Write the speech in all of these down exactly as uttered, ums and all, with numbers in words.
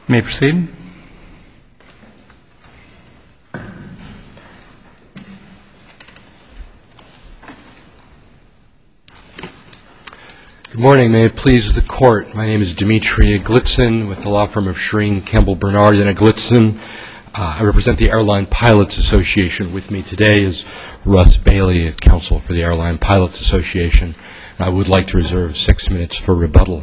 may proceed. Good morning. May it please the Court. My name is Dimitri Aglitzin with the law firm of Shreen, Campbell, Bernard, and Aglitzin. Uh, I represent the Airline Pilots Association. With me today is Russ Bailey, counsel for the Airline Pilots Association. I would like to reserve six minutes for rebuttal.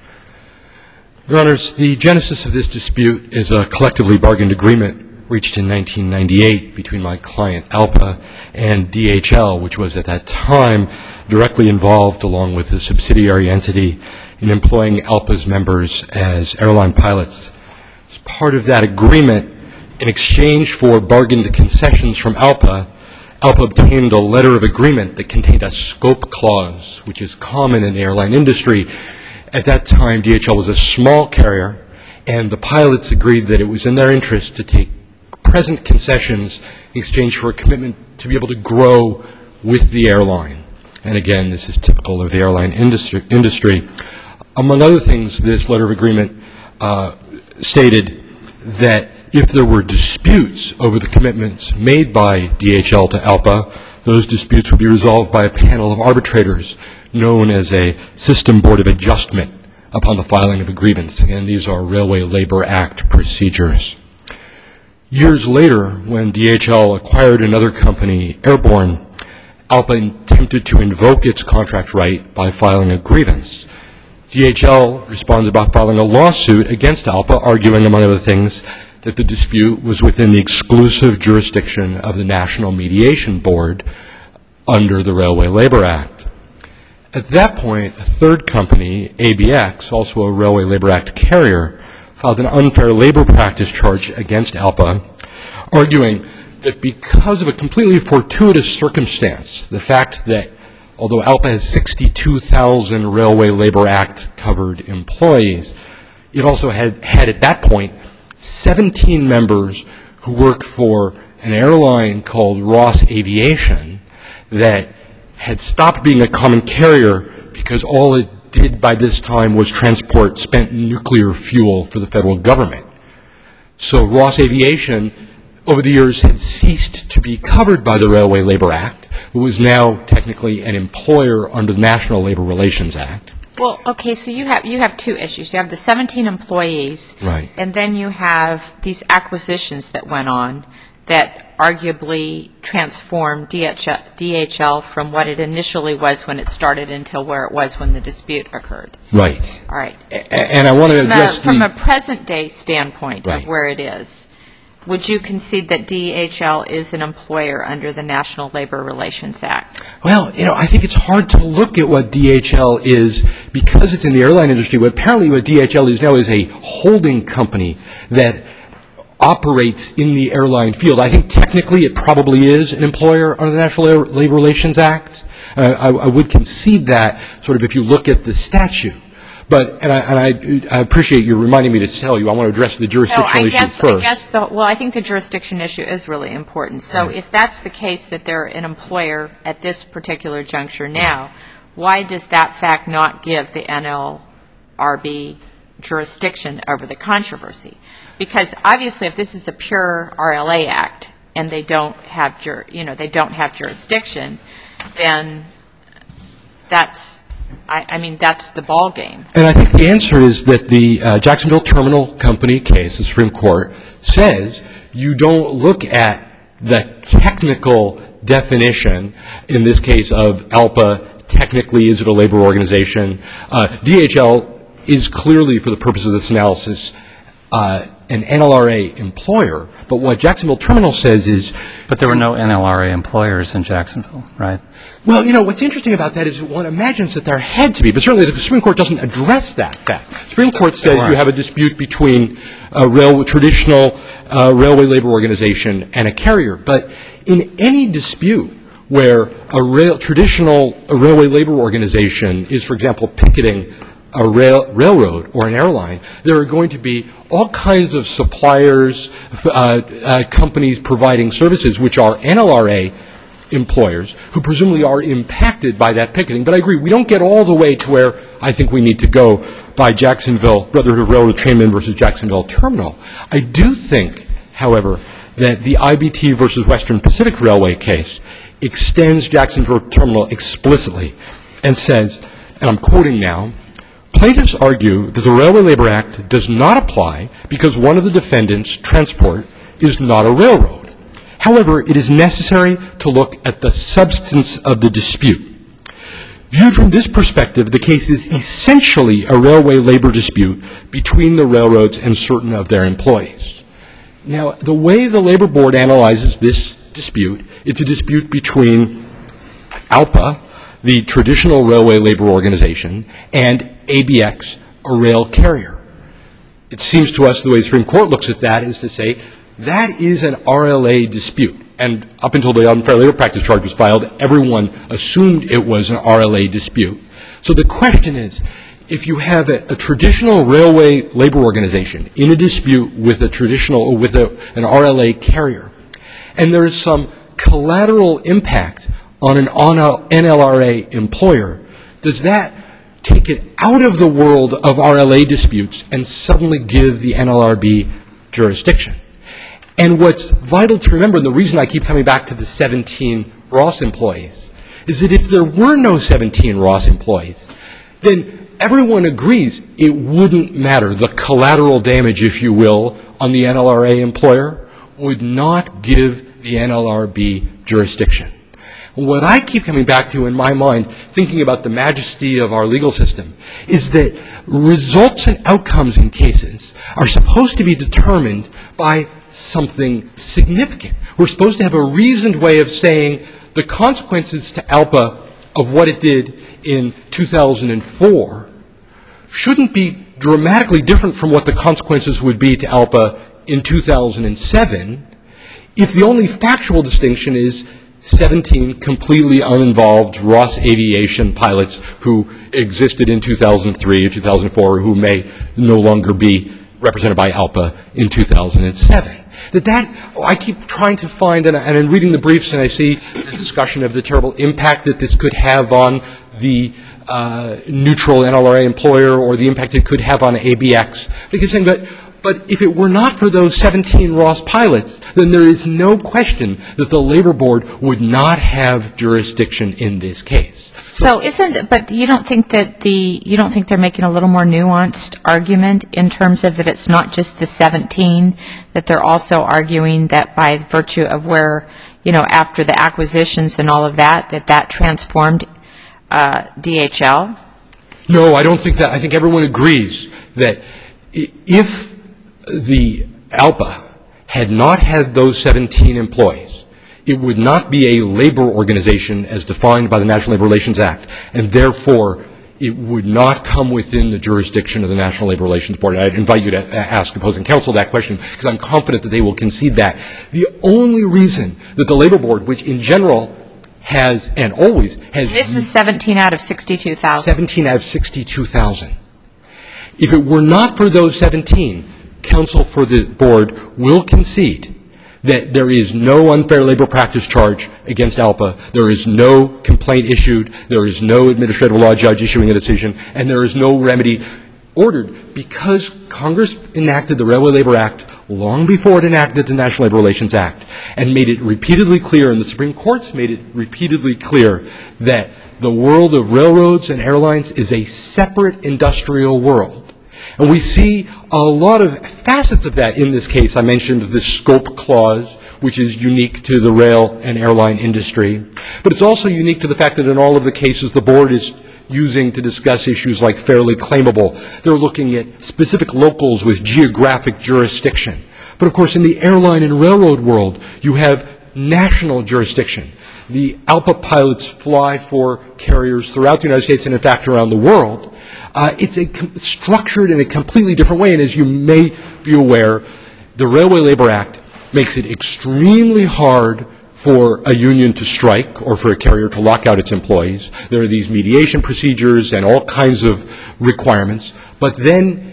Your Honors, the genesis of this dispute is a collectively bargained agreement reached in nineteen ninety-eight between my client ALPA and D H L, which was at that time directly involved, along with a subsidiary entity, in employing ALPA's members as airline pilots. As part of that agreement, in exchange for bargained concessions from ALPA, ALPA obtained a letter of agreement that contained a scope clause, which is common in the airline industry. At that time, D H L was a small carrier, and the pilots agreed that it was in their interest to take present concessions in exchange for a commitment to be able to grow with the airline. And again, this is typical of the airline industry. industry. Among other things, this letter of agreement uh, stated that if there were disputes over the commitments made by D H L to ALPA, those disputes would be resolved by a panel of arbitrators known as a System Board of Adjustment upon the filing of a grievance. Again, these are Railway Labor Act procedures. Years later, when D H L acquired another company, Airborne, ALPA attempted to invoke its contract right by filing a grievance. D H L responded by filing a lawsuit against ALPA, arguing, among other things, that the dispute was within the exclusive jurisdiction of the National Mediation Board under the Railway Labor Act. At that point, a third company, A B X, also a Railway Labor Act carrier, filed an unfair labor practice charge against ALPA, arguing that because of a completely fortuitous circumstance, the fact that although ALPA has sixty-two thousand Railway Labor Act covered employees, it also had, had at that point seventeen members who worked for an airline called Ross Aviation that had stopped being a common carrier because all it did by this time was transport spent nuclear fuel for the federal government. So Ross Aviation, over the years, had ceased to be covered by the Railway Labor Act. It was now technically an employer under the National Labor Relations Act. Well, okay, so you have you have two issues. You have the seventeen employees, right, and then you have these acquisitions that went on that arguably transformed D H L from what it initially was when it started until where it was when the dispute occurred. Right. All right. And I want to address from the... From a present-day standpoint right. of where it is, would you concede that D H L is an employer under the National Labor Relations Act? Well, you know, I think it's hard to look at what D H L is because it's in the airline industry. What apparently what D H L is now is a holding company that operates in the airline field. I think technically it probably is an employer under the National Labor Relations Act. Uh, I, I would concede that sort of if you look at the statute. But, and I, and I, I appreciate you reminding me to tell you, I want to address the jurisdictional so I issue guess, first. I guess the, well, I think the jurisdiction issue is really important. So right. if that's the case that they're an employer at this particular juncture now, why does that fact not give the N L R B jurisdiction over the controversy? Because obviously if this is a pure R L A Act and they don't have, jur, you know, they don't have jurisdiction, then that's, I, I mean, that's the ball game. And I think the answer is that the uh, Jacksonville Terminal Company case, the Supreme Court, says you don't look at the technical definition, in this case of ALPA, technically is it a labor organization. Uh, D H L is clearly, for the purpose of this analysis, uh, an N L R A employer. But what Jacksonville Terminal says is... But there were no N L R A employers in Jacksonville, right? Well, you know, what's interesting about that is one imagines that there had to be, but certainly the Supreme Court doesn't address that fact. The Supreme Court says you have a dispute between a rail, traditional uh, railway labor organization and a carrier. But in any dispute where a rail, traditional a railway labor organization is, for example, picketing a rail, railroad or an airline, there are going to be all kinds of suppliers, uh, uh, companies providing services which are N L R A employers who presumably are impacted by that picketing. But I agree, we don't get all the way to where I think we need to go by Jacksonville, Brotherhood of Railroad Trainmen versus Jacksonville Terminal. I do think, however, that the I B T versus Western Pacific Railway case extends Jacksonville Terminal explicitly and says, and I'm quoting now, plaintiffs argue that the Railway Labor Act does not apply because one of the defendants, transport, is not a railroad. However, it is necessary to look at the substance of the dispute. Viewed from this perspective, the case is essentially a railway labor dispute between the railroads and certain of their employees. Now, the way the Labor Board analyzes this dispute, it's a dispute between ALPA, the traditional railway labor organization, and A B X, a rail carrier. It seems to us the way the Supreme Court looks at that is to say that is an R L A dispute. And up until the unfair labor practice charge was filed, everyone assumed it was an R L A dispute. So the question is, if you have a, a traditional railway labor organization in a dispute with a traditional, with a, an R L A carrier, and there is some collateral impact on an N L R A employer, does that take it out of the world of R L A disputes and suddenly give the N L R B jurisdiction? And what's vital to remember, and the reason I keep coming back to the seventeen Ross employees, is that if there were no seventeen Ross employees, then everyone agrees it wouldn't matter. The collateral damage, if you will, on the N L R A employer would not give the N L R B jurisdiction. What I keep coming back to in my mind, thinking about the majesty of our legal system, is that results and outcomes in cases are supposed to be determined by something significant. We're supposed to have a reasoned way of saying the consequences to ALPA of what it did in two thousand four shouldn't be dramatically different from what the consequences would be to ALPA in two thousand seven if the only factual distinction is seventeen completely uninvolved Ross Aviation pilots who existed in two thousand three or two thousand four who may no longer be represented by ALPA in two thousand seven. That that, oh, I keep trying to find, and, and in reading the briefs and I see the discussion of the terrible impact that this could have on the uh, neutral N L R A employer or the impact it could have on A B X. I keep saying, but, but if it were not for those seventeen Ross pilots, then there is no question that the Labor Board would not have jurisdiction in this case. So isn't, but you don't think that the, you don't think they're making a little more nuanced argument in terms of that it's not just the seventeen, that they're also arguing that by virtue of where, you know, after the acquisitions and all of that, that that transformed uh, D H L? No, I don't think that. I think everyone agrees that if the ALPA had not had those seventeen employees, it would not be a labor organization as defined by the National Labor Relations Act, and therefore it would not come within the jurisdiction of the National Labor Relations Board. I'd invite you to ask opposing counsel that question because I'm confident that they will concede that. The only reason that the Labor Board, which in general has and always has... This is seventeen out of sixty-two thousand. seventeen out of sixty-two thousand. If it were not for those seventeen, counsel for the board will concede that there is no unfair labor practice charge against ALPA, there is no complaint issued, there is no administrative law judge issuing a decision, and there is no remedy ordered because Congress enacted the Railway Labor Act long before it enacted the National Labor Relations Act and made it repeatedly clear, and the Supreme Court's made it repeatedly clear, that the world of railroads and airlines is a separate industrial world. And we see a lot of facets of that in this case. I mentioned the scope clause, which is unique to the rail and airline industry. But it's also unique to the fact that in all of the cases the board is using to discuss issues like fairly claimable, they're looking at specific locals with geographic jurisdiction. But of course in the airline and railroad world, you have national jurisdiction. The ALPA pilots fly for carriers throughout the United States and in fact around the world. Uh, it's a com- structured in a completely different way, and as you may be aware, the Railway Labor Act makes it extremely hard for a union to strike or for a carrier to lock out its employees. There are these mediation procedures and all kinds of requirements, but then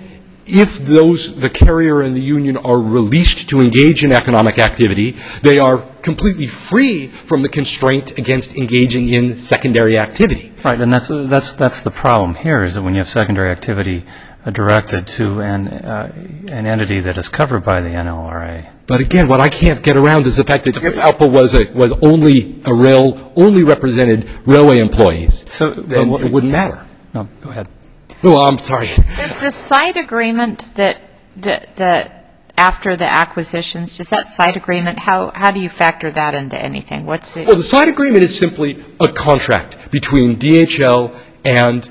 if those, the carrier and the union are released to engage in economic activity, they are completely free from the constraint against engaging in secondary activity. Right, and that's, that's, that's the problem here, is that when you have secondary activity uh, directed to an, uh, an entity that is covered by the N L R A. But again, what I can't get around is the fact that if ALPA was a, was only a rail, only represented railway employees, so, then what, it wouldn't matter. No, go ahead. Oh, I'm sorry. Does the side agreement that, that, that after the acquisitions, does that side agreement, how, how do you factor that into anything? What's the... Well, the side agreement is simply a contract between D H L and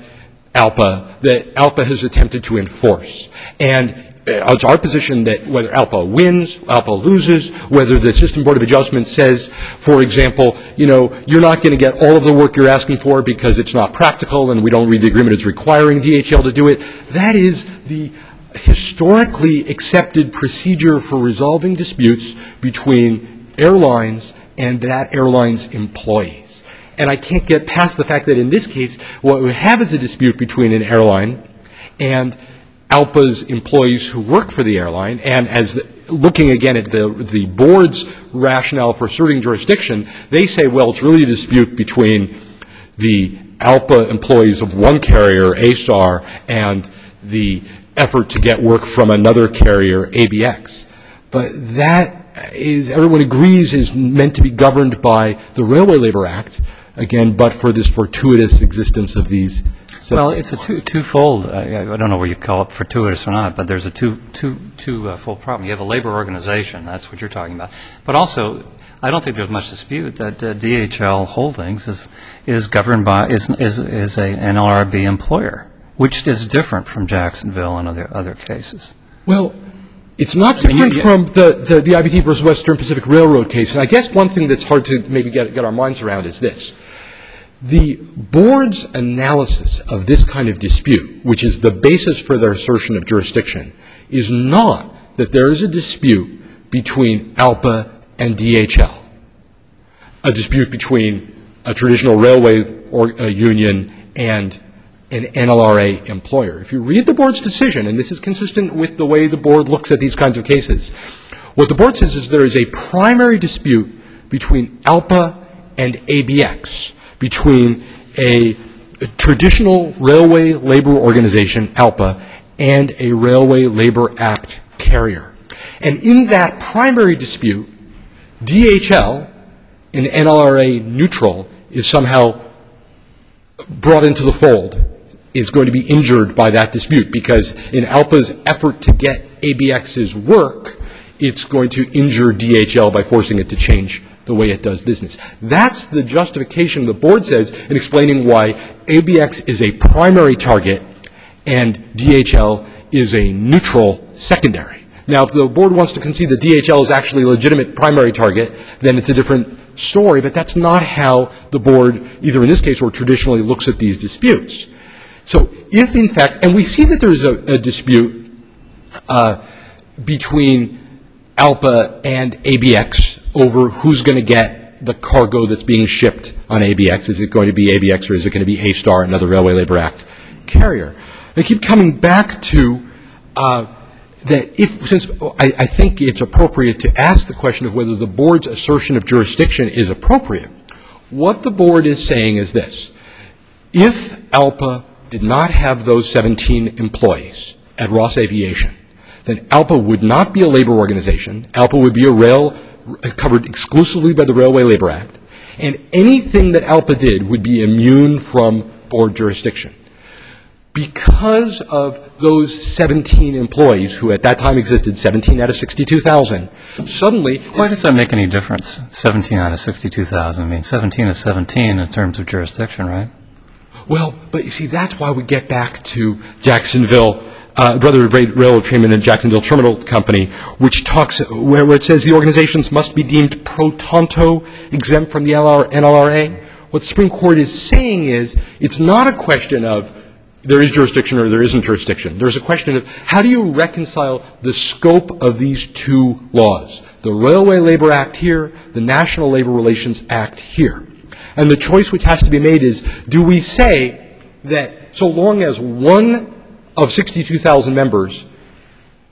ALPA that ALPA has attempted to enforce. And it's our position that whether ALPA wins, ALPA loses, whether the System Board of Adjustment says, for example, you know, you're not going to get all of the work you're asking for because it's not practical and we don't read the agreement as requiring D H L to do it. That is the historically accepted procedure for resolving disputes between airlines and that airline's employees. And I can't get past the fact that in this case, what we have is a dispute between an airline and ALPA's employees who work for the airline, and as the, looking again at the, the board's rationale for asserting jurisdiction, they say, well, it's really a dispute between the ALPA employees of one carrier, A S A R, and the effort to get work from another carrier, A B X. But that is, everyone agrees, is meant to be governed by the Railway Labor Act, again, but for this fortuitous existence of these. Well, it's a two, twofold. I, I don't know whether you call it fortuitous or not, but there's a two, two, two uh, fold problem. You have a labor organization. That's what you're talking about. But also, I don't think there's much dispute that uh, D H L Holdings is is governed by is is is a N L R B employer, which is different from Jacksonville and other other cases. Well, it's not different I mean, you, you, from the, the the I B T versus Western Pacific Railroad case. And I guess one thing that's hard to maybe get get our minds around is this. The board's analysis of this kind of dispute, which is the basis for their assertion of jurisdiction, is not that there is a dispute between ALPA and D H L, a dispute between a traditional railway or, uh, union and an N L R A employer. If you read the board's decision, and this is consistent with the way the board looks at these kinds of cases, what the board says is there is a primary dispute between ALPA and A B X, between a traditional railway labor organization, ALPA, and a Railway Labor Act carrier. And in that primary dispute, D H L, an N L R A neutral, is somehow brought into the fold, is going to be injured by that dispute, because in ALPA's effort to get A B X's work, it's going to injure D H L by forcing it to change the way it does business. That's the justification the board says in explaining why A B X is a primary target and D H L is a neutral secondary. Now, if the board wants to concede that D H L is actually a legitimate primary target, then it's a different story, but that's not how the board, either in this case or traditionally, looks at these disputes. So if, in fact, and we see that there's a, a dispute uh, between ALPA and A B X over who's going to get the cargo that's being shipped on A B X. Is it going to be A B X or is it going to be A S T A R, another Railway Labor Act carrier? I keep coming back to uh, that if, since I, I think it's appropriate to ask the question of whether the board's assertion of jurisdiction is appropriate, what the board is saying is this. If ALPA did not have those seventeen employees at Ross Aviation, then ALPA would not be a labor organization. ALPA would be a rail covered exclusively by the Railway Labor Act, and anything that ALPA did would be immune from board jurisdiction. Because of those seventeen employees, who at that time existed, seventeen out of sixty-two thousand, suddenly... Why does that make any difference, seventeen out of sixty-two thousand? I mean, seventeen is seventeen in terms of jurisdiction, right? Well, but you see, that's why we get back to Jacksonville, uh, Brother Railroad Trainmen and Jacksonville Terminal Company, which talks, where, where it says the organizations must be deemed pro tanto exempt from the N L R A. What the Supreme Court is saying is, it's not a question of there is jurisdiction or there isn't jurisdiction. There's a question of how do you reconcile the scope of these two laws, the Railway Labor Act here, the National Labor Relations Act here. And the choice which has to be made is, do we say that so long as one of sixty-two thousand members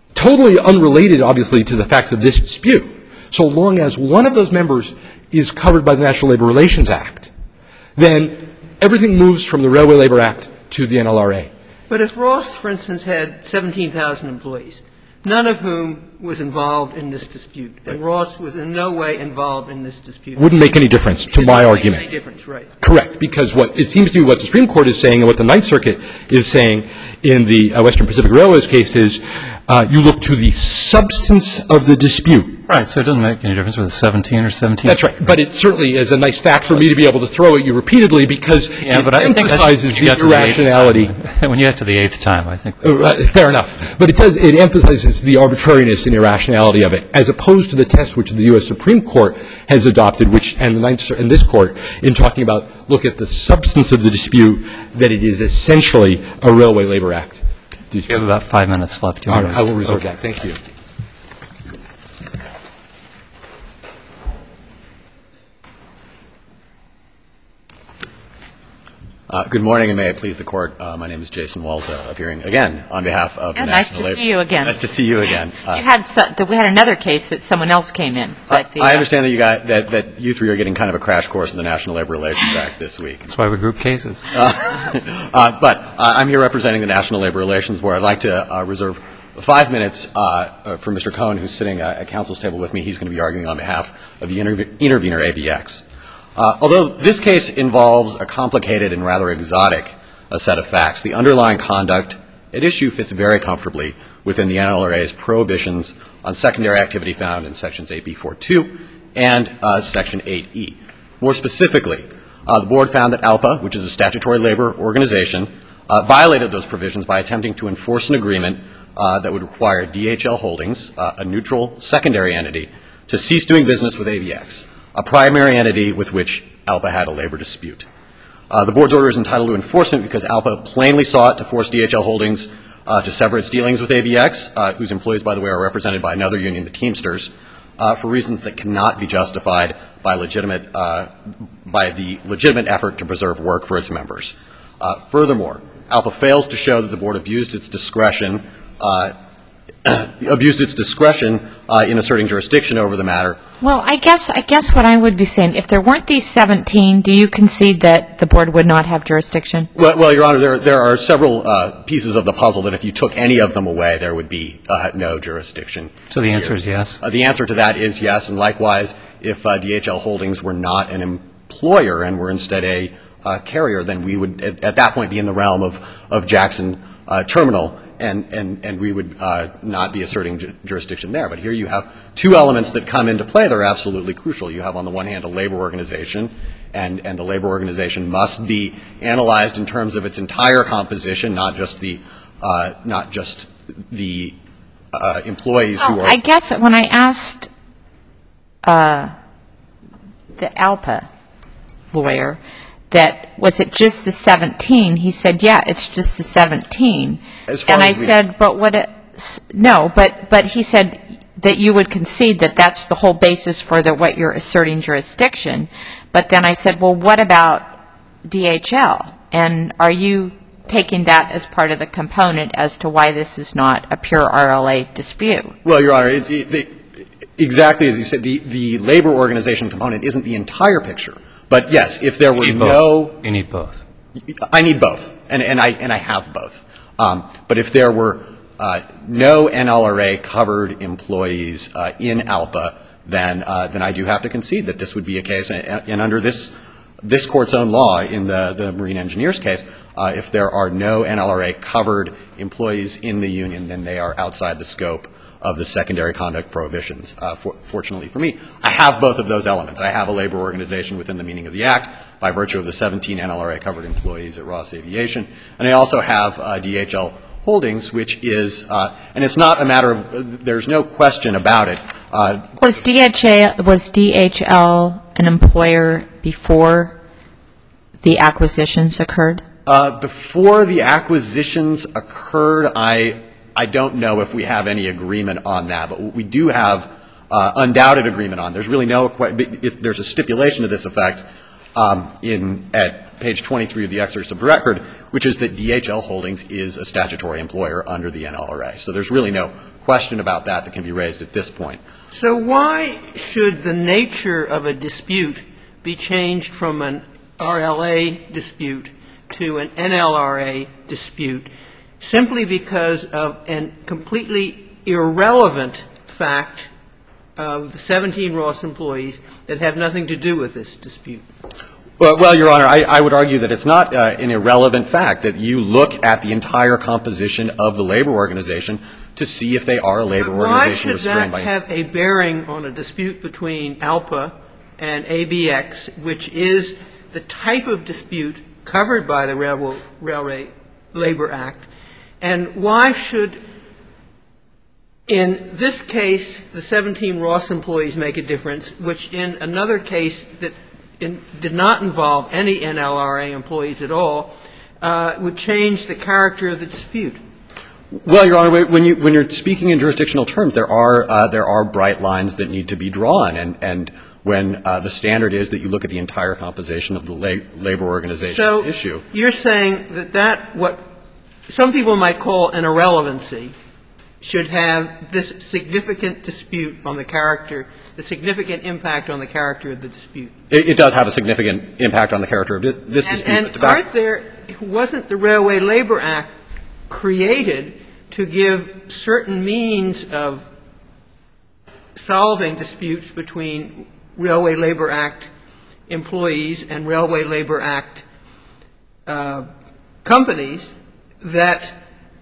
totally unrelated, obviously, to the facts of this dispute, so long as one of those members is covered by the National Labor Relations Act, then everything moves from the Railway Labor Act to the N L R A. But if Ross, for instance, had seventeen thousand employees, none of whom was involved in this dispute, and Ross was in no way involved in this dispute. Wouldn't make any difference to my argument. Any difference, right? Correct, because what it seems to me what the Supreme Court is saying and what the Ninth Circuit is saying in the uh, Western Pacific Railways case is uh, you look to the substance of the dispute. Right, so it doesn't make any difference whether it's seventeen or seventeen. That's right, but it certainly is a nice fact for me to be able to throw at you repeatedly because yeah, it but I emphasizes think the irrationality. The when you get to the eighth time, I think. Uh, fair enough, but it does it emphasizes the arbitrariness and irrationality of it, as opposed to the test which the U S Supreme Court has adopted, which and the Ninth and this Court in talking about look at the substance of the dispute, that it is essentially a Railway Labor Act dispute. You have about five minutes left. All right, I will reserve okay. that. Thank you. Uh, good morning, and may it please the Court. Uh, my name is Jason Walta, appearing again on behalf of yeah, the nice National to Labor. see you again. Nice to see you again. Uh, you had so, we had another case that someone else came in. But the, I understand that you got that, that you three are getting kind of a crash course in the National Labor Relations Act this week. That's why we group cases. Uh, uh, but uh, I'm here representing the National Labor Relations Board. I'd like to uh, reserve five minutes uh, for Mister Cohn, who's sitting uh, at counsel's table with me. He's going to be arguing on behalf of the interve- intervener, A B X. Uh, although this case involves a complicated and rather exotic a set of facts, the underlying conduct at issue fits very comfortably within the N L R A's prohibitions on secondary activity found in Sections eight B forty-two and uh, Section eight E. More specifically, uh, the Board found that ALPA, which is a statutory labor organization, uh, violated those provisions by attempting to enforce an agreement uh, that would require D H L Holdings, uh, a neutral secondary entity, to cease doing business with A B X, a primary entity with which ALPA had a labor dispute. Uh, the Board's order is entitled to enforcement because ALPA plainly sought to force D H L Holdings uh, to sever its dealings with A B X, uh, whose employees, by the way, are represented by another union, the Teamsters, uh, for reasons that cannot be justified by legitimate, uh, by the legitimate effort to preserve work for its members. Uh, furthermore, ALPA fails to show that the Board abused its discretion, uh, abused its discretion uh, in asserting jurisdiction over the matter. Well, I guess I guess what I would be saying, if there weren't these seventeen, do you concede that the Board would not have jurisdiction? Well, well Your Honor, there, there are several uh, pieces of the puzzle that if you took any of them away, there would be uh, no jurisdiction. So the answer here. is yes? Uh, the answer to that is yes, and likewise, if uh, D H L Holdings were not an employer and were instead a uh, carrier, then we would at, at that point be in the realm of, of Jackson uh, Terminal, and, and, and we would uh, not be asserting ju- jurisdiction there. But here you have two elements that come into play that are absolutely crucial. You have, on the one hand, a labor organization, and, and the labor organization must be analyzed in terms of its entire composition, not just the, uh, not just the uh, employees who Well, are... I guess when I asked uh, the ALPA lawyer that was it just the seventeen, he said, yeah, it's just the seventeen. As far and I as we said, but what, it, no, but, but he said that you would concede that that's the whole basis for the, what you're asserting jurisdiction. But then I said, well, what about D H L? And are you taking that as part of the component as to why this is not a pure R L A dispute? Well, Your Honor, it's, it, it, exactly as you said, the, the labor organization component isn't the entire picture. But yes, if there were you need no... both. You need both. I need both, and, and, I, and I have both. Um, but if there were uh, no N L R A-covered employees uh, in ALPA, then, uh, then I do have to concede that this would be a case, and, and under this, this Court's own law in the, the Marine Engineers case, uh, if there are no N L R A-covered employees in the union, then they are outside the scope of the secondary conduct prohibitions. Uh, for, fortunately for me, I have both of those elements. I have a labor organization within the meaning of the Act by virtue of the seventeen N L R A-covered employees at Ross Aviation, and I also have uh, D H L Holdings, which is, uh, and it's not a matter of, uh, there's no question about it. Uh, Was D H L, was D H L an employer before the acquisitions occurred? Uh, before the acquisitions occurred, I I don't know if we have any agreement on that, but what we do have uh, undoubted agreement on. There's really no, if there's a stipulation to this effect um, in at page twenty-three of the excerpts of the record, which is that D H L Holdings is a statutory employer under the N L R A. So there's really no question about that that can be raised at this point. So why should the nature of a dispute be changed from an R L A dispute to an N L R A dispute simply because of a completely irrelevant fact of the seventeen Ross employees that have nothing to do with this dispute? Well, well Your Honor, I, I would argue that it's not uh, an irrelevant fact that you look at the entire composition of the labor organization to see if they are a labor organization restrained by. Why should that have a bearing on a dispute between ALPA and A B X, which is the type of dispute covered by the Railroad, Railway Labor Act? And why should, in this case, the seventeen Ross employees make a difference, which in another case that in, did not involve any N L R A employees at all, uh, would change the character of the dispute? Well, Your Honor, when, you, when you're speaking in jurisdictional terms, there are, uh, there are bright lines that need to be drawn. And, and when uh, the standard is that you look at the entire composition of the la- labor organization so issue. So you're saying that that, what some people might call an irrelevancy, should have this significant dispute on the character, the significant impact on the character of the dispute. It, it does have a significant impact on the character of this and, dispute. And aren't there, wasn't the Railway Labor Act created to give certain means of solving disputes between Railway Labor Act employees and Railway Labor Act uh, companies that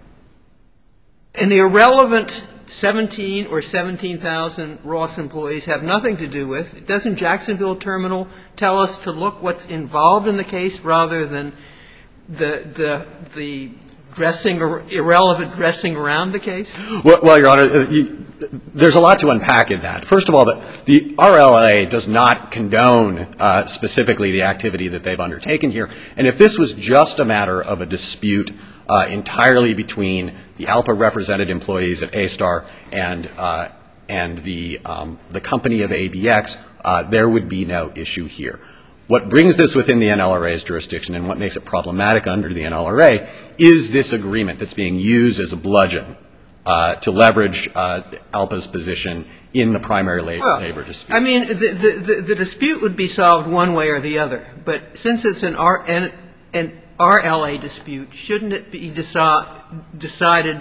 an irrelevant seventeen or seventeen thousand Ross employees have nothing to do with? Doesn't Jacksonville Terminal tell us to look what's involved in the case rather than the the the dressing or irrelevant dressing around the case? Well, well Your Honor, uh, you, there's a lot to unpack in that. First of all, the, the R L A does not condone uh, specifically the activity that they've undertaken here. And if this was just a matter of a dispute uh, entirely between the ALPA represented employees at A-Star and uh, and the um, the company of A B X, uh, there would be no issue here. What brings this within the N L R A's jurisdiction and what makes it problematic under the N L R A is this agreement that's being used as a bludgeon uh, to leverage uh, ALPA's position in the primary labor, well, labor dispute. I mean, the, the, the, the dispute would be solved one way or the other, but since it's an, R, an, an R L A dispute, shouldn't it be deci- decided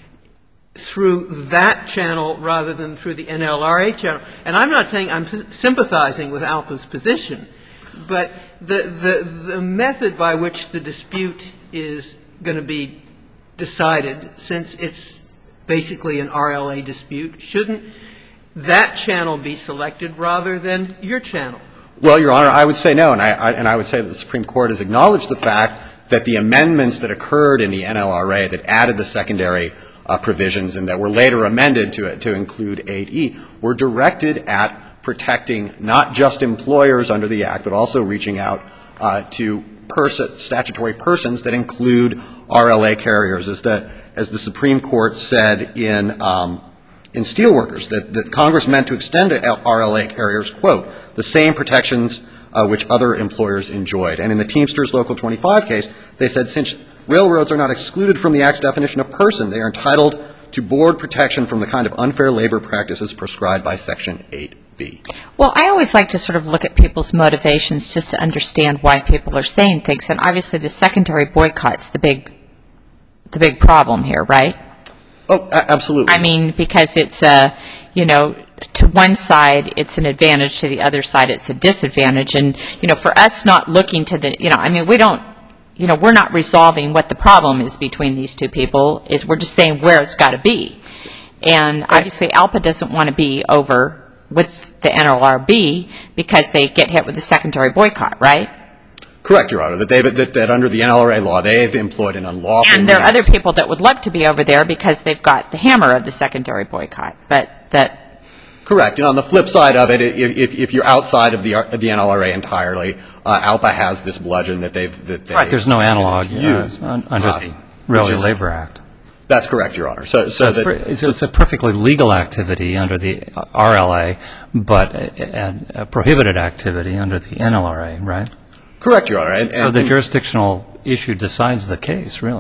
through that channel rather than through the N L R A channel? And I'm not saying I'm sympathizing with ALPA's position, but the, the, the method by which the dispute is going to be decided, since it's basically an R L A dispute, shouldn't that channel be selected rather than your channel? Well, Your Honor, I would say no, and I, I, and I would say that the Supreme Court has acknowledged the fact that the amendments that occurred in the N L R A that added the secondary uh, provisions and that were later amended to, to include eight E were directed at protecting not just employers under the Act, but also reaching out uh, to person, statutory persons that include R L A carriers, as the, as the Supreme Court said in um, in Steelworkers, that, that Congress meant to extend to R L A carriers, quote, the same protections uh, which other employers enjoyed. And in the Teamsters Local twenty-five case, they said since railroads are not excluded from the Act's definition of person, they are entitled to board protection from the kind of unfair labor practices prescribed by Section eight B. Well, I always like to sort of look at people's motivations just to understand why people are saying things. And obviously the secondary boycott's the big, the big problem here, right? Oh, a- absolutely. I mean, because it's a, you know, to one side it's an advantage, to the other side it's a disadvantage. And, you know, for us not looking to the, you know, I mean, we don't, you know, we're not resolving what the problem is between these two people. It's, we're just saying where it's got to be. And obviously ALPA doesn't want to be over with the N L R B because they get hit with the secondary boycott, right? Correct, Your Honor, that, they've, that, that under the N L R A law, they've employed an unlawful And there are means. other people that would love to be over there because they've got the hammer of the secondary boycott. But that... Correct. And on the flip side of it, if, if you're outside of the, of the N L R A entirely, uh, ALPA has this bludgeon that they've that they Right, there's no analog uh, use, un- under uh, the Railway is- Labor Act. That's correct, Your Honor. So, so That's that, per- it's, it's a perfectly legal activity under the R L A, but a, a prohibited activity under the N L R A, right? correct, Your Honor. And, So and, the and jurisdictional issue decides the case, really.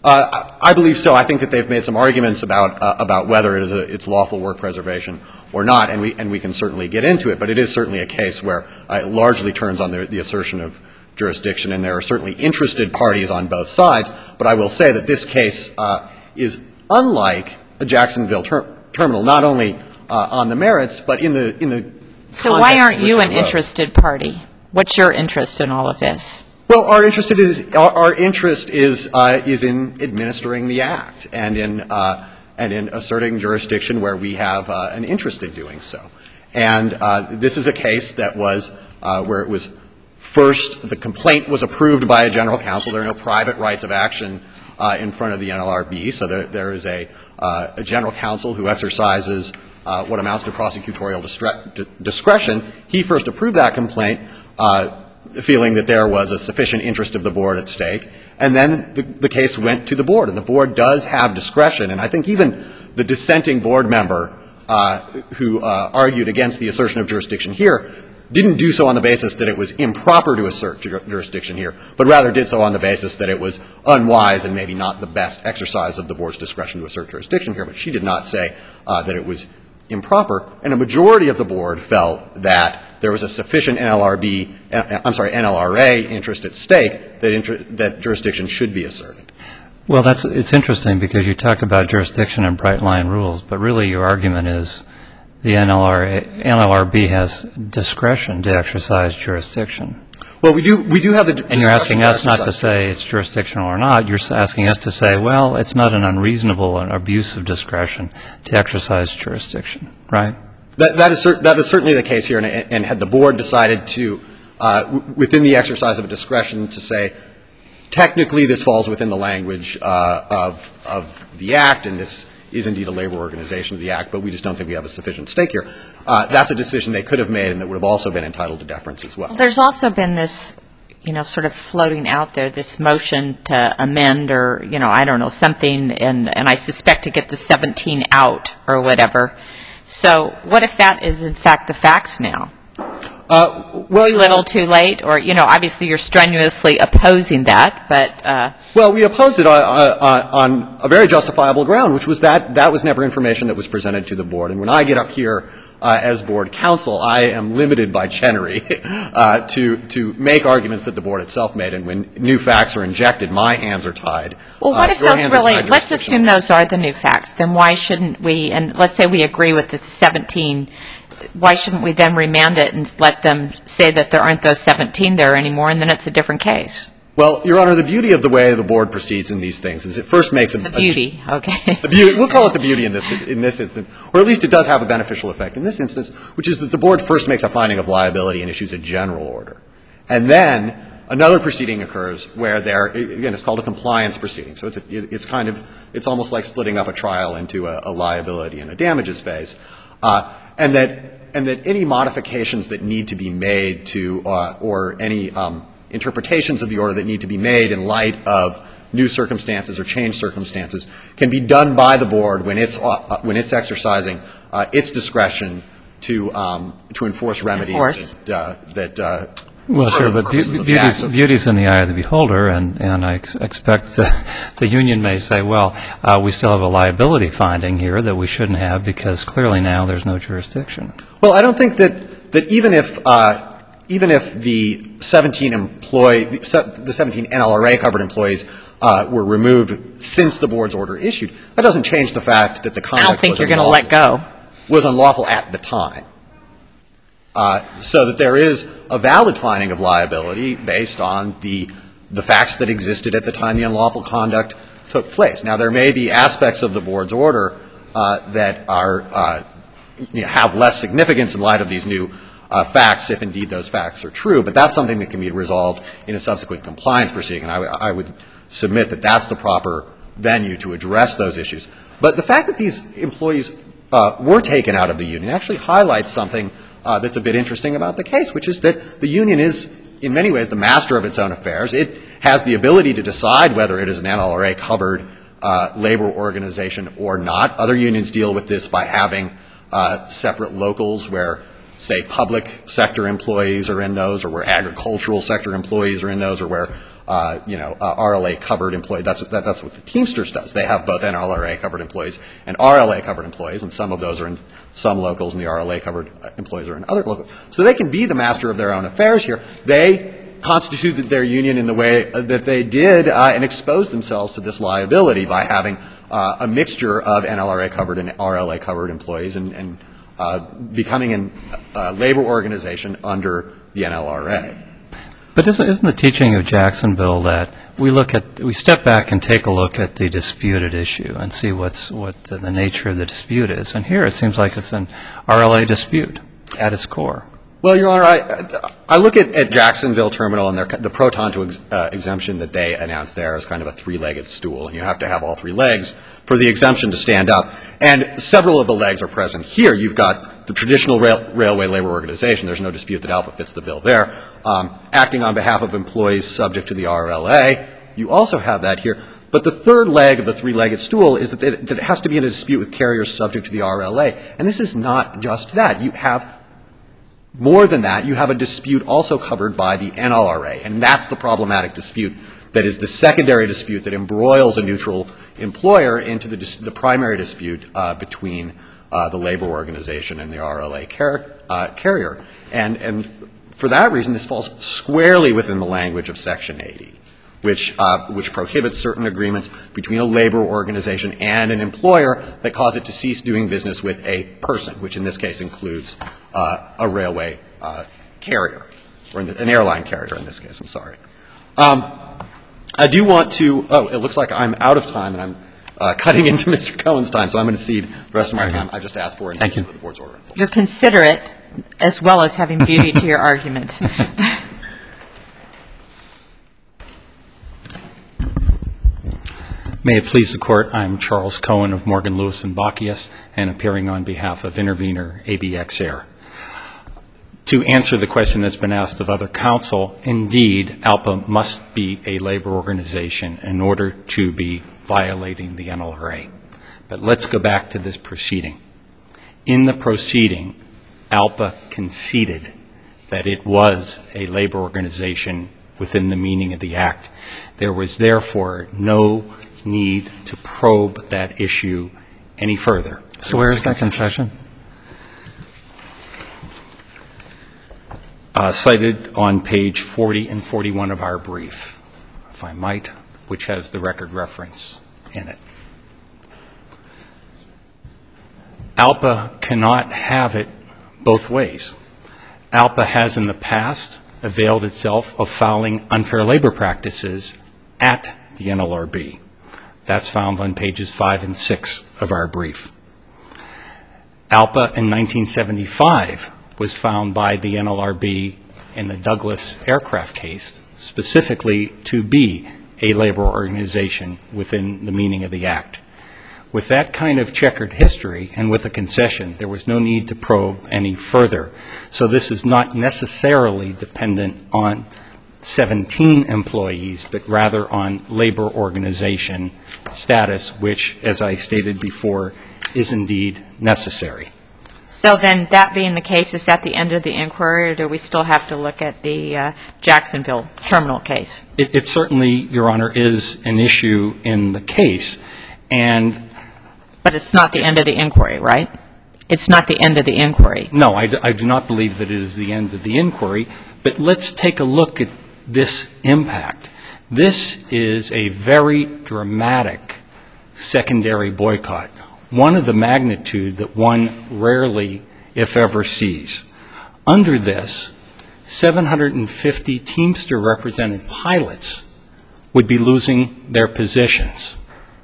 Uh, I believe so. I think that they've made some arguments about uh, about whether it is a, it's lawful work preservation or not, and we and we can certainly get into it. But it is certainly a case where uh, it largely turns on the, the assertion of jurisdiction, and there are certainly interested parties on both sides. But I will say that this case uh, is unlike a Jacksonville ter- terminal, not only uh, on the merits, but in the in the. So why aren't you an interested party? What's your interest in all of this? Well, our interest is our, our interest is uh, is in administering the act and in uh, and in asserting jurisdiction where we have uh, an interest in doing so. And uh, this is a case that was uh, where it was first the complaint was approved by a general counsel. There are no private rights of action uh, in front of the N L R B, so there there is a uh, a general counsel who exercises uh, what amounts to prosecutorial distre- discretion. He first approved that complaint. Uh, feeling that there was a sufficient interest of the board at stake. And then the, the case went to the board, and the board does have discretion. And I think even the dissenting board member uh, who uh, argued against the assertion of jurisdiction here didn't do so on the basis that it was improper to assert ju- jurisdiction here, but rather did so on the basis that it was unwise and maybe not the best exercise of the board's discretion to assert jurisdiction here. But she did not say uh, that it was improper, and a majority of the board felt that there was a sufficient N L R B, I'm sorry, N L R A interest at stake that, inter- that jurisdiction should be asserted. Well, that's it's interesting because you talked about jurisdiction and bright line rules, but really your argument is the N L R A, N L R B has discretion to exercise jurisdiction. Well, we do we do have the and you're asking us not to say it's jurisdictional or not. You're asking us to say, well, it's not an unreasonable and abuse of discretion to exercise jurisdiction, right? That, that, is cer- that is certainly the case here, and, and had the board decided to, uh, w- within the exercise of discretion, to say, technically this falls within the language uh, of, of the Act, and this is indeed a labor organization of the Act, but we just don't think we have a sufficient stake here. Uh, that's a decision they could have made and that would have also been entitled to deference as well. Well, there's also been this, you know, sort of floating out there, this motion to amend or, you know, I don't know, something, and, and I suspect to get the seventeen out or whatever. So what if that is, in fact, the facts now? Uh, well, too little, too late? Or, you know, obviously you're strenuously opposing that, but... Uh, well, we opposed it on, on, on a very justifiable ground, which was that that was never information that was presented to the board. And when I get up here uh, as board counsel, I am limited by Chenery uh, to, to make arguments that the board itself made. And when new facts are injected, my hands are tied. Well, what uh, if those really, let's assume those are the new facts, then why shouldn't we, and let's say we agree with the seventeen, why shouldn't we then remand it and let them say that there aren't those seventeen there anymore, and then it's a different case? Well, Your Honor, the beauty of the way the board proceeds in these things is it first makes a... The beauty, a, okay. The beauty, we'll call it the beauty in this, in this instance, or at least it does have a beneficial effect in this instance, which is that the board first makes a finding of liability and issues a general order. And then another proceeding occurs where there, again, it's called a compliance proceeding. So it's, a, it's kind of, it's almost like splitting up a trial into a, a liability and a damages phase. Uh, and that, and that any modifications that need to be made to, uh, or any um, interpretations of the order that need to be made in light of new circumstances or changed circumstances can be done by the board when it's, uh, when it's exercising uh, its discretion to, um, to enforce remedies Enforce. that, uh, that uh, well, sure, the but purposes of the beauty's, act. beauty's in the eye of the beholder, and, and I ex- expect the, the union may say, well, uh, we still have a liability finding here that we shouldn't have because clearly now there's no jurisdiction. Well, I don't think that, that even if uh, even if the seventeen employee, the seventeen N L R A covered employees uh, were removed since the board's order issued, that doesn't change the fact that the conduct I don't think was you're going to unlawful- let go. was unlawful at the time. Uh, so that there is a valid finding of liability based on the the facts that existed at the time the unlawful conduct took place. Now, there may be aspects of the board's order uh, that are uh, you know, have less significance in light of these new uh, facts, if indeed those facts are true, but that's something that can be resolved in a subsequent compliance proceeding, and I, I would submit that that's the proper venue to address those issues. But the fact that these employees uh, were taken out of the union actually highlights something uh, that's a bit interesting about the case, which is that the union is, in many ways, the master of its own affairs. It has the ability to decide whether it is an N L R A-covered uh, labor organization or not. Other unions deal with this by having uh, separate locals where, say, public sector employees are in those, or where agricultural sector employees are in those, or where uh, you know, uh, R L A-covered employees. That's, that, that's what the Teamsters does. They have both N L R A-covered employees and R L A-covered employees, and some of those are in some locals, and the R L A-covered employees are in other locals. So they can be the master of their own affairs here. They constituted their union in the way that they did uh, and exposed themselves to this liability by having uh, a mixture of N L R A-covered and R L A-covered employees and, and uh, becoming a uh, labor organization under the N L R A. But isn't, isn't the teaching of Jacksonville that we look at, we step back and take a look at the disputed issue and see what's, what the, the nature of the dispute is? And here it seems like it's an R L A dispute at its core. Well, Your Honor, I, I look at, at Jacksonville Terminal and their, the pro tanto ex, uh, exemption that they announced there as kind of a three-legged stool. And you have to have all three legs for the exemption to stand up. And several of the legs are present here. You've got the traditional rail, railway labor organization. There's no dispute that ALPA fits the bill there. Um, acting on behalf of employees subject to the R L A. You also have that here. But the third leg of the three-legged stool is that it, that it has to be in a dispute with carriers subject to the R L A. And this is not just that. You have more than that, you have a dispute also covered by the N L R A, and that's the problematic dispute that is the secondary dispute that embroils a neutral employer into the, dis- the primary dispute uh, between uh, the labor organization and the R L A car- uh, carrier. And, and for that reason, this falls squarely within the language of Section eighty, which, uh, which prohibits certain agreements between a labor organization and an employer that cause it to cease doing business with a person, which in this case includes uh, a railway uh, carrier, or an airline carrier in this case, I'm sorry. Um, I do want to, oh, it looks like I'm out of time, and I'm uh, cutting into Mister Cohen's time, so I'm going to cede the rest of my time. I just asked for it Thank you. for the board's order. You're considerate as well as having beauty to your argument. May it please the Court, I'm Charles Cohen of Morgan, Lewis and Bacchius, and appearing on behalf of Intervenor A B X Air. To answer the question that's been asked of other counsel, indeed, ALPA must be a labor organization in order to be violating the N L R A. But let's go back to this proceeding. In the proceeding, ALPA conceded that it was a labor organization within the meaning of the Act. There was therefore no need to probe that issue any further. So where is that concession? Uh, cited on page forty and forty-one of our brief, if I might, which has the record reference in it. ALPA cannot have it both ways. ALPA has in the past availed itself of fouling unfair labor practices at the N L R B. That's found on pages five and six of our brief. ALPA in nineteen seventy-five was found by the N L R B in the Douglas aircraft case specifically to be a labor organization within the meaning of the Act. With that kind of checkered history and with a concession, there was no need to probe any further. So this is not necessarily dependent on seventeen employees, but rather on labor organization status, which, as I stated before, is indeed necessary. So then, that being the case, is that the end of the inquiry, or do we still have to look at the uh, Jacksonville terminal case? It, it certainly, Your Honor, is an issue in the case, and but it's not the end of the inquiry, right? It's not the end of the inquiry. No, I, d- I do not believe that it is the end of the inquiry, but let's take a look at this impact. This is a very dramatic secondary boycott, one of the magnitude that one rarely, if ever, sees. Under this, seven hundred fifty Teamster represented pilots would be losing their positions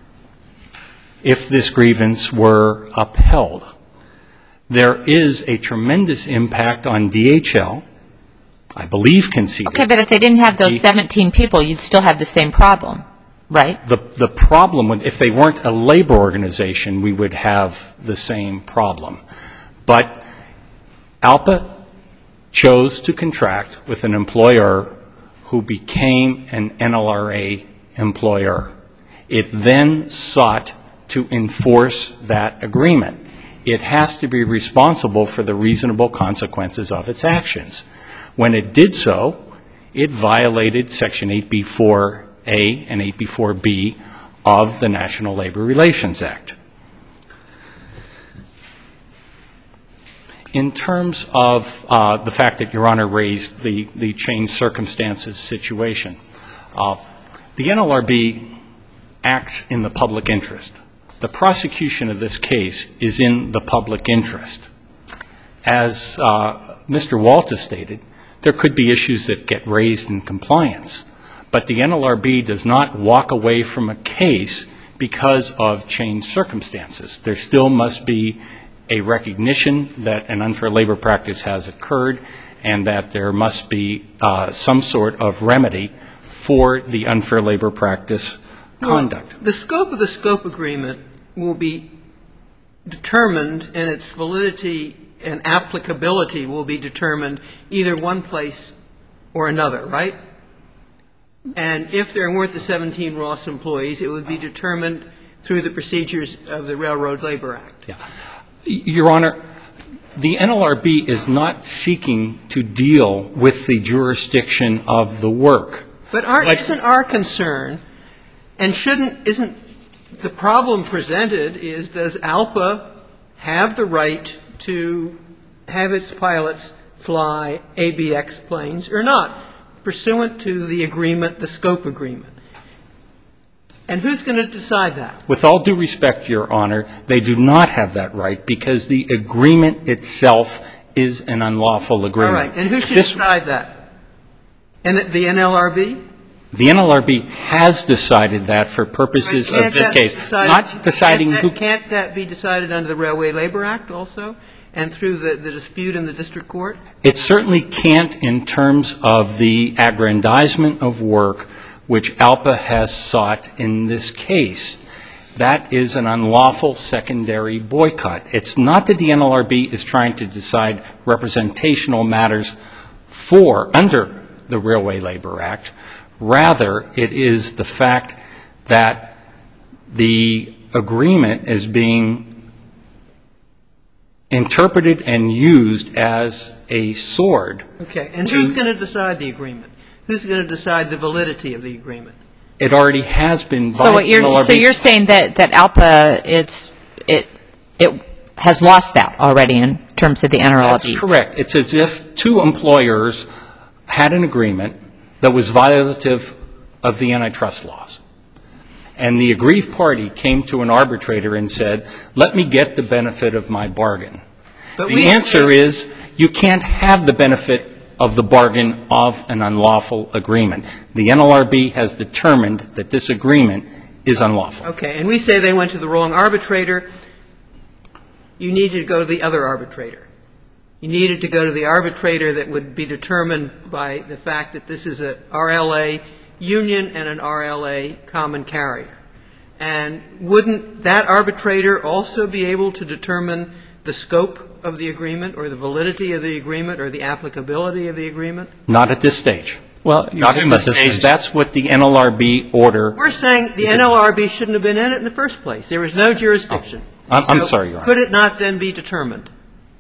if this grievance were upheld. There is a tremendous impact on D H L, I believe conceded. Okay, but if they didn't have those seventeen people, you'd still have the same problem, right? The, the problem, would, if they weren't a labor organization, we would have the same problem. But ALPA chose to contract with an employer who became an N L R A employer. It then sought to enforce that agreement. It has to be responsible for the reasonable consequences of its actions. When it did so, it violated Section eight B four A and eight B four B of the National Labor Relations Act. In terms of uh, the fact that Your Honor raised the, the changed circumstances situation, uh, the N L R B acts in the public interest. The prosecution of this case is in the public interest. As uh, Mister Walter stated, there could be issues that get raised in compliance, but the N L R B does not walk away from a case because of changed circumstances. There still must be a recognition that an unfair labor practice has occurred and that there must be uh, some sort of remedy for the unfair labor practice conduct. Well, the scope of the scope agreement will be determined, and its validity and applicability will be determined either one place or another, right? And if there weren't the seventeen Ross employees, it would be determined through the procedures of the Railroad Labor Act. Yeah. Your Honor, the N L R B is not seeking to deal with the jurisdiction of the work. But aren't, isn't our concern, and shouldn't, isn't the problem presented is, does ALPA have the right to have its pilots fly A B X planes or not, pursuant to the agreement, the scope agreement? And who's going to decide that? With all due respect, Your Honor, they do not have that right because the agreement itself is an unlawful agreement. All right. And who should This, decide that? And the N L R B? The N L R B has decided that for purposes of this case, decided, not deciding can't who. that, can't that be decided under the Railway Labor Act also, and through the, the dispute in the district court? It certainly can't in terms of the aggrandizement of work which ALPA has sought in this case. That is an unlawful secondary boycott. It's not that the N L R B is trying to decide representational matters for, under the Railway Labor Act. Rather, it is the fact that the agreement is being interpreted and used as a sword. Okay. And who's going to decide the agreement? Who's going to decide the validity of the agreement? It already has been by So what the N L R you're, B. so you're saying that, that ALPA, it's, it, it has lost that already in terms of the N L R B? That's correct. It's as if two employers had an agreement that was violative of the antitrust laws. And the aggrieved party came to an arbitrator and said, let me get the benefit of my bargain. But the we, answer is you can't have the benefit of the bargain of an unlawful agreement. The N L R B has determined that this agreement is unlawful. Okay. And we say they went to the wrong arbitrator. You needed to go to the other arbitrator. You needed to go to the arbitrator that would be determined by the fact that this is a R L A union and an R L A common carrier. And wouldn't that arbitrator also be able to determine the scope of the agreement or the validity of the agreement or the applicability of the agreement? Not at this stage. Well, you're Not talking at about this this stage. stage. That's what the N L R B order. We're saying the N L R B shouldn't have been in it in the first place. There was no jurisdiction. Oh, I'm, I'm So sorry, Your Honor. could it not then be determined?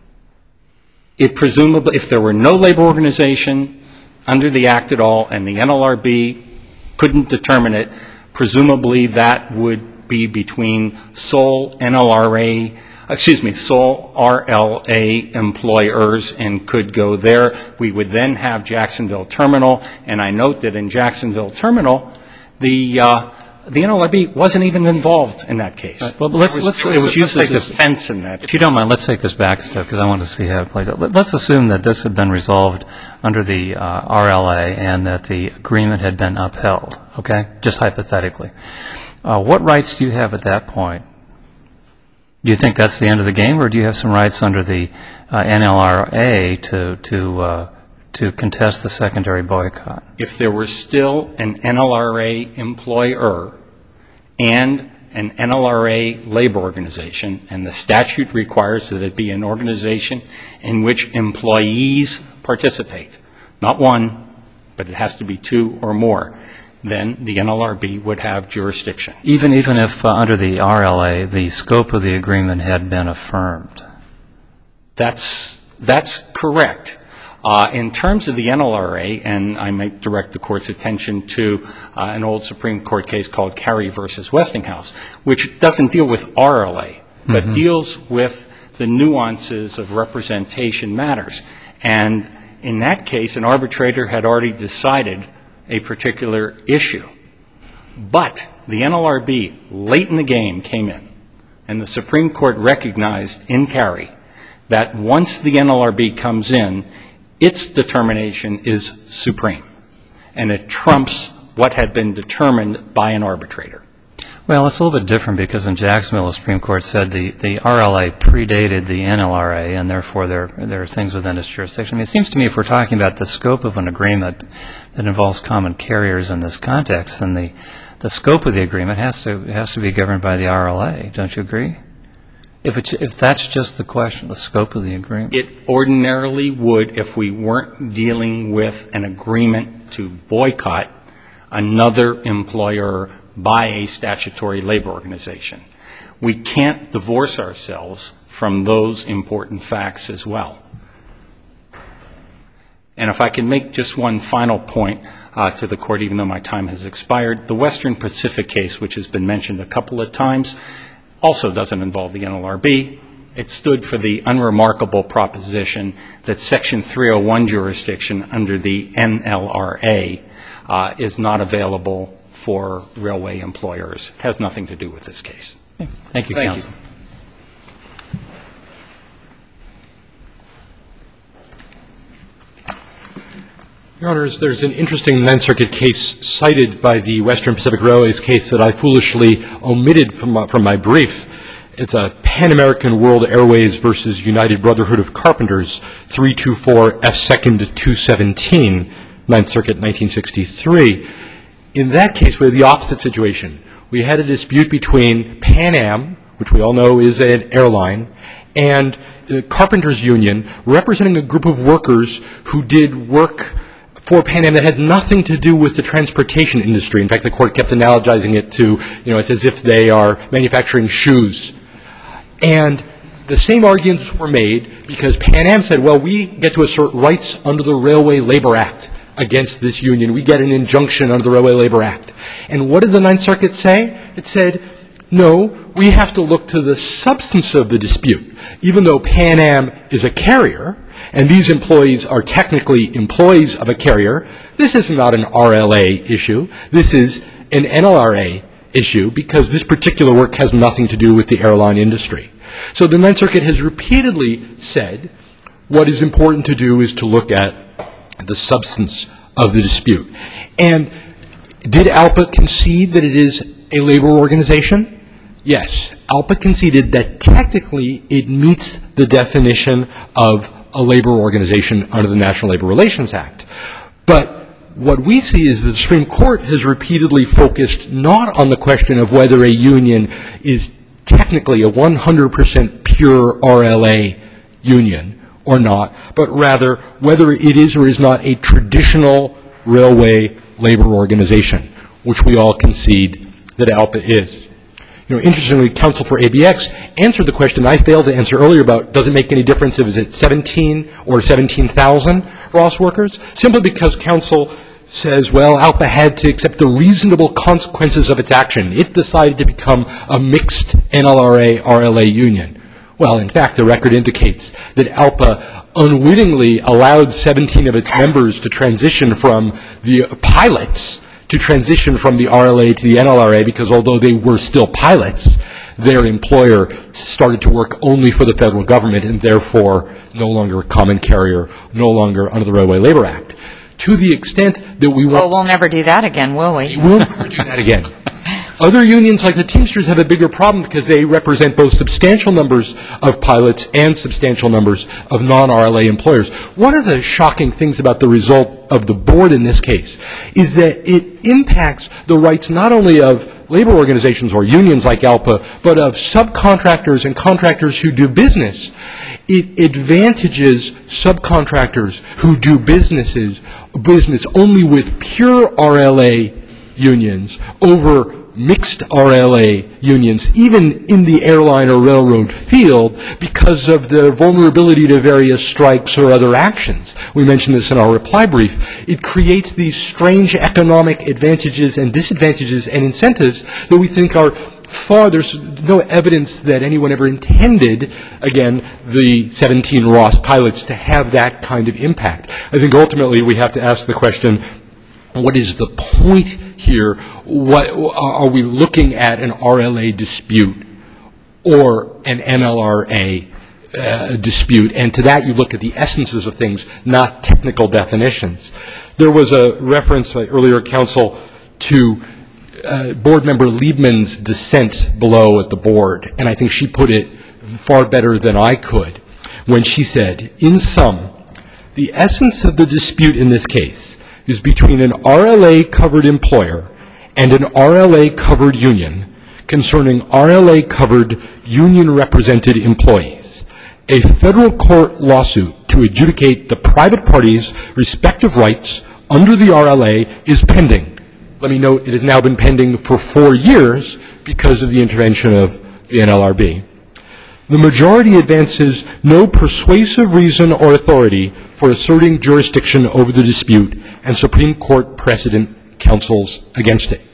It presumably, if there were no labor organization under the Act at all and the N L R B couldn't determine it, presumably that would be between sole N L R A, excuse me, sole R L A employers and could go there. We would then have Jacksonville Terminal, and I note that in Jacksonville Terminal, the uh, the N L R B wasn't even involved in that case. Right. Well, but let's- it was, let's- it was let's used take as a this- defense in that. If you don't mind, let's take this back a step because I want to see how it plays out. Let- Let's assume that this had been resolved under the uh, R L A and that the agreement had been upheld, okay, just hypothetically. Uh, what rights do you have at that point? Do you think that's the end of the game, or do you have some rights under the uh, N L R A to to uh, to contest the secondary boycott? If there were still an N L R A employer and an N L R A labor organization, and the statute requires that it be an organization in which employees participate, not one, but it has to be two or more, then the N L R B would have jurisdiction. Even even if uh, under the R L A the scope of the agreement had been affirmed? That's, that's correct. Uh, in terms of the N L R A, and I might direct the Court's attention to uh, an old Supreme Court case called Carey versus Westinghouse, which doesn't deal with R L A, but mm-hmm. deals with the nuances of representation matters. And in that case, an arbitrator had already decided a particular issue. But the N L R B, late in the game, came in, and the Supreme Court recognized in Carey that once the N L R B comes in, its determination is supreme, and it trumps what had been determined by an arbitrator. Well, it's a little bit different because in Jacksonville, the Supreme Court said the, the R L A predated the N L R A, and therefore there, there are things within its jurisdiction. I mean, it seems to me if we're talking about the scope of an agreement that involves common carriers in this context, then the, the scope of the agreement has to, has to be governed by the R L A. Don't you agree? If, it's, if that's just the question, the scope of the agreement. It ordinarily would if we weren't dealing with an agreement to boycott another employer by a statutory labor organization. We can't divorce ourselves from those important facts as well. And if I can make just one final point uh, to the Court, even though my time has expired, the Western Pacific case, which has been mentioned a couple of times, also doesn't involve the N L R B. It stood for the unremarkable proposition that Section three oh one jurisdiction under the N L R A uh, is not available for railway employers. It has nothing to do with this case. Okay. Thank you, Thank counsel. You. Your Honors, there's an interesting Ninth Circuit case cited by the Western Pacific Railways case that I foolishly omitted from my, from my brief. It's a Pan American World Airways versus United Brotherhood of Carpenters, three two four F second two seventeen, Ninth Circuit, nineteen sixty-three. In that case, we had the opposite situation. We had a dispute between Pan Am, which we all know is an airline, and the Carpenters Union, representing a group of workers who did work for Pan Am that had nothing to do with the transportation industry. In fact, the Court kept analogizing it to, you know, it's as if they are manufacturing shoes. And the same arguments were made because Pan Am said, well, we get to assert rights under the Railway Labor Act against this union. We get an injunction under the Railway Labor Act. And what did the Ninth Circuit say? It said, no, we have to look to the substance of the dispute. Even though Pan Am is a carrier, and these employees are technically employees of a carrier, this is not an R L A issue. This is an N L R A issue because this particular work has nothing to do with the airline industry. So the Ninth Circuit has repeatedly said what is important to do is to look at the substance of the dispute. And did ALPA concede that it is a labor organization? Yes. ALPA conceded that technically it meets the definition of a labor organization under the National Labor Relations Act. But what we see is that the Supreme Court has repeatedly focused not on the question of whether a union is technically a one hundred percent pure R L A union or not, but rather whether it is or is not a traditional railway labor organization, which we all concede that ALPA is. You know, interestingly, counsel for A B X answered the question I failed to answer earlier about does it make any difference if it's seventeen or seventeen thousand Ross workers, simply because counsel says, well, ALPA had to accept the reasonable consequences of its action. It decided to become a mixed N L R A R L A union. Well, in fact, the record indicates that ALPA unwittingly allowed seventeen of its members to transition from the pilots to transition from the R L A to the N L R A because although they were still pilots, their employer started to work only for the federal government and therefore no longer a common carrier, no longer under the Railway Labor Act. To the extent that we want... Well, we'll never do that again, will we? We'll never do that again. Other unions like the Teamsters have a bigger problem because they represent both substantial numbers of pilots and substantial numbers of non-R L A employers. One of the shocking things about the result of the board in this case is that it impacts the rights not only of labor organizations or unions like ALPA, but of subcontractors and contractors who do business. It advantages subcontractors who do businesses, business only with pure R L A unions over mixed R L A unions, even in the airline or railroad field, because of their vulnerability to various strikes or other actions. We mentioned this in our reply brief. It creates these strange economic advantages and disadvantages and incentives that we think are far, there's no evidence that anyone ever intended, again, the seventeen Ross pilots to have that kind of impact. I think ultimately we have to ask the question, what is the point here? What, are we looking at an R L A dispute or an N L R A uh, dispute? And to that you look at the essences of things, not technical definitions. There was a reference by earlier counsel to Uh, board member Liebman's dissent below at the board, and I think she put it far better than I could when she said, in sum, the essence of the dispute in this case is between an R L A-covered employer and an R L A-covered union concerning R L A-covered union-represented employees. A federal court lawsuit to adjudicate the private parties' respective rights under the R L A is pending. Let me note, it has now been pending for four years because of the intervention of the N L R B. The majority advances no persuasive reason or authority for asserting jurisdiction over the dispute, and Supreme Court precedent counsels against it.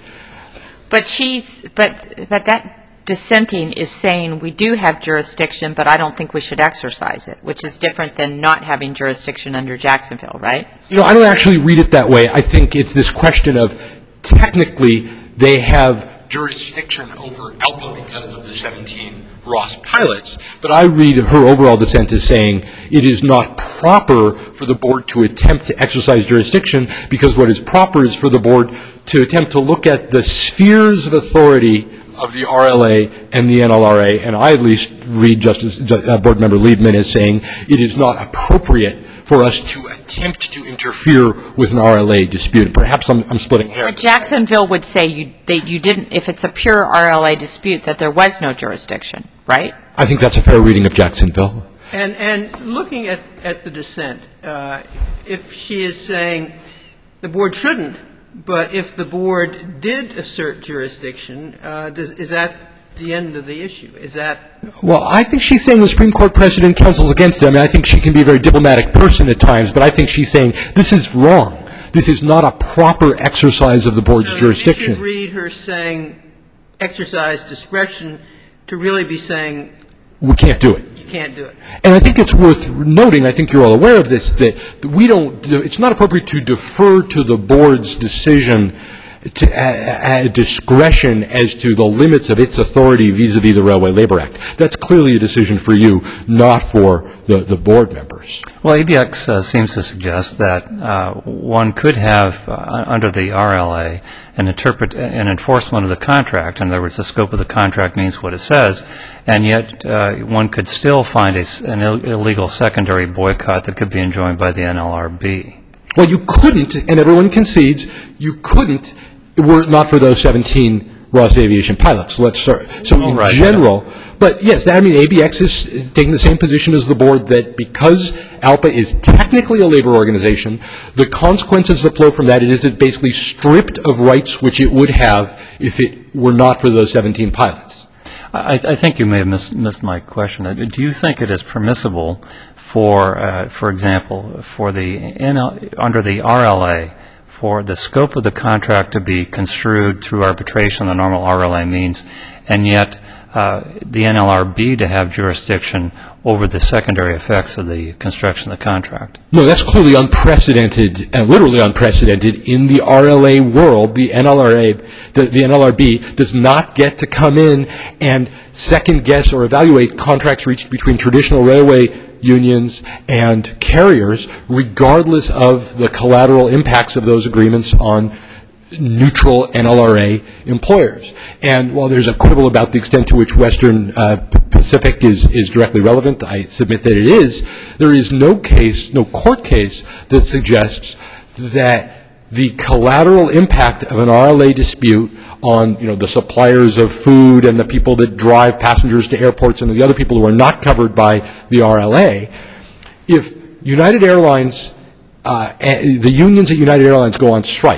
But she's, but, but that dissenting is saying we do have jurisdiction, but I don't think we should exercise it, which is different than not having jurisdiction under Jacksonville, right? You know, I don't actually read it that way. I think it's this question of technically they have jurisdiction over ALPA because of the seventeen Ross pilots, but I read her overall dissent as saying it is not proper for the board to attempt to exercise jurisdiction, because what is proper is for the board to attempt to look at the spheres of authority of the R L A and the N L R A, and I at least read Justice uh, Board Member Liebman as saying it is not appropriate for us to attempt to interfere with an R L A dispute. Perhaps I'm, I'm splitting hairs. But Jacksonville would say you, they, you didn't, if it's a pure R L A dispute, that there was no jurisdiction, right? I think that's a fair reading of Jacksonville. And, and looking at, at the dissent, uh, if she is saying the board shouldn't, but if the board did assert jurisdiction, uh, does, is that the end of the issue? Is that? Well, I think she's saying the Supreme Court precedent counsels against it. I mean, I think she can be a very diplomatic person at times, but I think she's saying this is wrong. This is not a proper exercise of the board's so jurisdiction. You should read her saying exercise discretion to really be saying we can't do it. You can't do it. And I think it's worth noting, I think you're all aware of this, that we don't, it's not appropriate to defer to the board's decision to uh, uh, discretion as to the limits of its authority vis-a-vis the Railway Labor Act. That's clearly a decision for you, not for the, the board members. Well, A B X uh, seems to suggest that uh, one could have, uh, under the R L A, an interpret an enforcement of the contract. In other words, the scope of the contract means what it says, and yet uh, one could still find a, an Ill- illegal secondary boycott that could be enjoined by the N L R B. Well, you couldn't, and everyone concedes, you couldn't, were it not for those seventeen Ross Aviation pilots. Let's start. So in right, general, but yes, I mean, A B X is taking the same position as the board that because ALPA is technically a labor organization, the consequences that flow from that is it basically stripped of rights which it would have if it were not for those seventeen pilots. I, I think you may have missed, missed my question. Do you think it is permissible for, uh, for example, for the N L, under the R L A, for the scope of the contract to be construed through arbitration, the normal R L A means, and yet uh, the N L R B to have jurisdiction over the secondary effects of the construction of the contract? No, that's clearly unprecedented, uh, literally unprecedented in the R L A world. The N L R A, the, the N L R B does not get to come in and second guess or evaluate contracts reached between traditional railway unions and carriers, regardless of the collateral impacts of those agreements on neutral N L R A employers. And while there's a quibble about the extent to which Western uh, Pacific is, is directly relevant, I submit that it is, there is no case, no court case that suggests that the collateral impact of an R L A dispute on, you know, the suppliers of food and the people that drive passengers to airports and the other people who are not covered by the R L A, if United Airlines, uh, the unions at United Airlines go on strike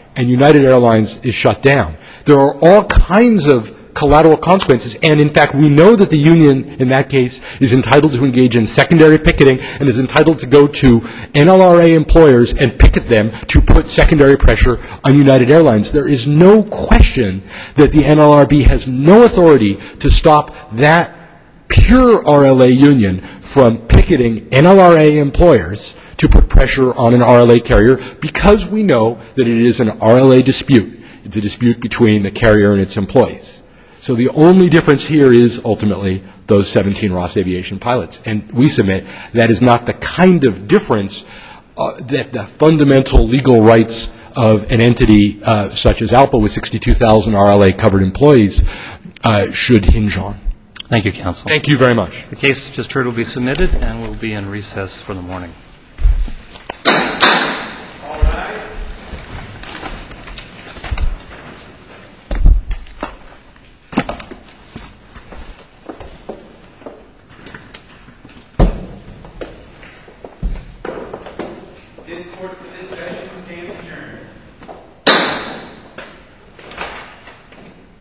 and United Airlines is shut down. There are all kinds of collateral consequences, and in fact, we know that the union in that case is entitled to engage in secondary picketing and is entitled to go to N L R A employers and picket them to put secondary pressure on United Airlines. There is no question that the N L R B has no authority to stop that pure R L A union from picketing N L R A employers to put pressure on an R L A carrier, because we know that it is an R L A dispute. It's a dispute between the carrier and its employees. So the only difference here is ultimately those seventeen Ross Aviation pilots. And we submit that is not the kind of difference uh, that the fundamental legal rights of an entity uh, such as ALPA with sixty-two thousand R L A covered employees uh, should hinge on. Thank you, counsel. Thank you very much. The case just heard will be submitted and will be in recess for the morning.